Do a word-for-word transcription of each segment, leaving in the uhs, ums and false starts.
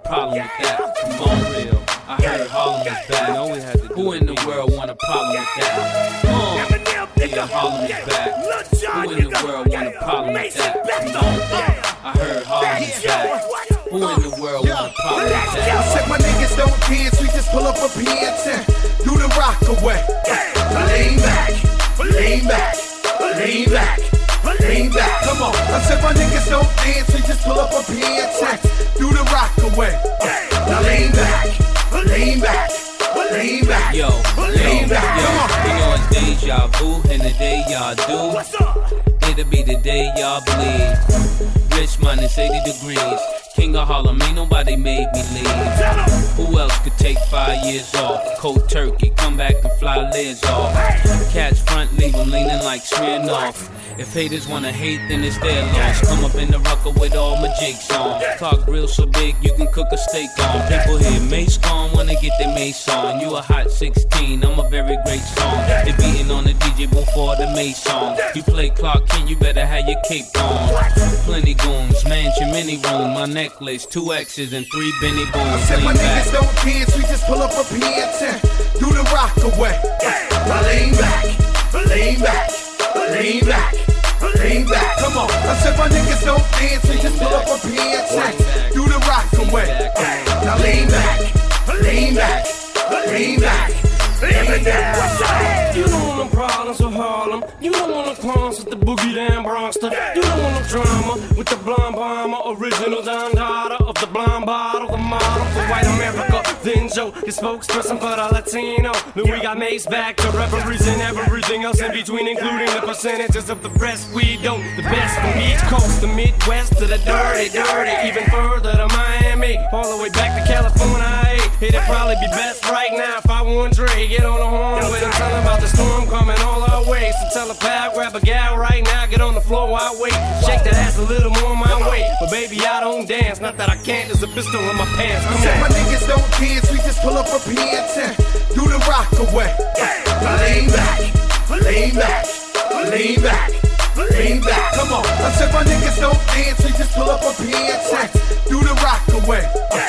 problem with that? Come on, real. I heard Harlem is back. Know we had to Who in the world want a problem with that? Come on. Yeah, Harlem is back. Who in the world want a problem with that? Come on. I heard Harlem is back. Who in the world want a problem with that? I said my niggas don't dance, we just pull up a pants and do the rock away. Lean back, lean back, lean back, lean back. Come on. I said my niggas don't dance, we just pull up a pants and do the rock away. Now lean back, lean back, lean back. Yo, lean back. Yo, you know it's deja vu, and the day y'all do, it'll be the day y'all bleed. Rich minus eighty degrees. King of Harlem, ain't nobody made me leave. Who else could take five years off? Cold turkey, come back and fly lids off. Catch front, leave them leaning like Smirnoff. If haters wanna hate, then it's their loss. Come up in the rucker with all my jigs on. Talk real so big, you can cook a steak on. People hear Mace gone, wanna get their Mace on. You a hot sixteen, I'm a very great song. They beating on the D J before the Mace song. You play Clark Kent, you better have your cape on. Plenty goons, mansion, mini room, my necklace, two X's and three Benny Booms. I said my niggas don't dance, we just pull up a pants and do the rock away. Lean back, lean back, lean back, lean back. Come on. I said my niggas don't dance, we just pull up a pants and do the rock away. Now lean back, lean back, lean back. You don't want no problems with Harlem. You don't want no clowns with the boogie down Bronxter. You don't want no drama with the blonde bomber. Original Don Dada of the blonde bottle. The model for white America. Then Joe, your spokesperson for the Latino. Then we got Mace back to represent everything else in between, including the percentages of the rest we don't. The best from each coast, the Midwest to the dirty, dirty. Even further to Miami, all the way back to California. It'd probably be best right now if I won Dre. Get on the horn with him, tell him about the storm coming all our way. So tell a pal, grab a gal right now, get on the floor while I wait. Shake that ass a little more my way. But baby, I don't dance, not that I can't, there's a pistol in my pants. Come Said on. my niggas don't dance, we just pull up a pants and do the rock away. Lean back, lean back, lean back, lean back. Come on. I said my niggas don't dance, we just pull up a pants and do the rock away.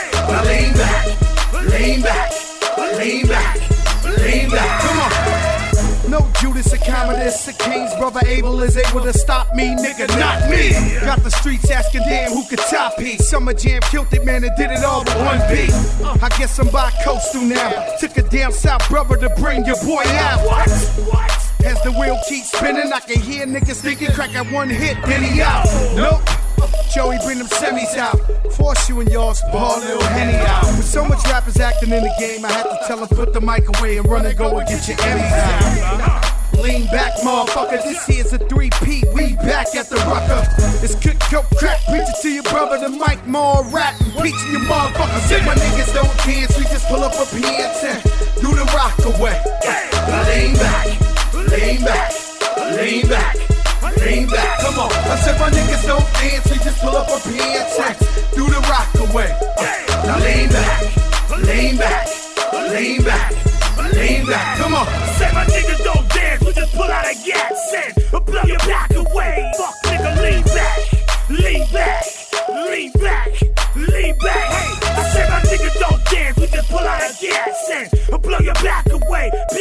Lean back, lean back, lean back, lean back. Come on. No Judas or Commodus, the King's brother Abel is able to stop me, nigga, not me. Got the streets asking damn who could top me. Summer Jam killed it, man, and did it all with one beat. I guess I'm bi-coastal now. Took a down south brother to bring your boy out. What? What? As the wheel keeps spinning, I can hear niggas thinking crack at one hit, then he out. Nope. Joey, bring them semis out. Force you and yours, ball little Henny out. With so much rappers acting in the game, I had to tell them put the mic away and run and go and get your Emmys out. Lean back, motherfucker, this here's a three-peat. We back at the rucker. It's good, go crack, preach it to your brother. The mic more rap, preaching your motherfucker. Said my niggas don't dance, we just pull up a pants and do the rock away. Lean back, lean back, lean back. Lean back, come on. I said my niggas don't dance, we just pull up a pants and do the rock away. Now lean back, lean back, lean back, lean back, come on. I said my niggas don't dance, we just pull out a gas and blow your back away. Fuck nigga, lean back, lean back, lean back, lean back. Hey, I said my niggas don't dance, we just pull out a gas and blow your back away.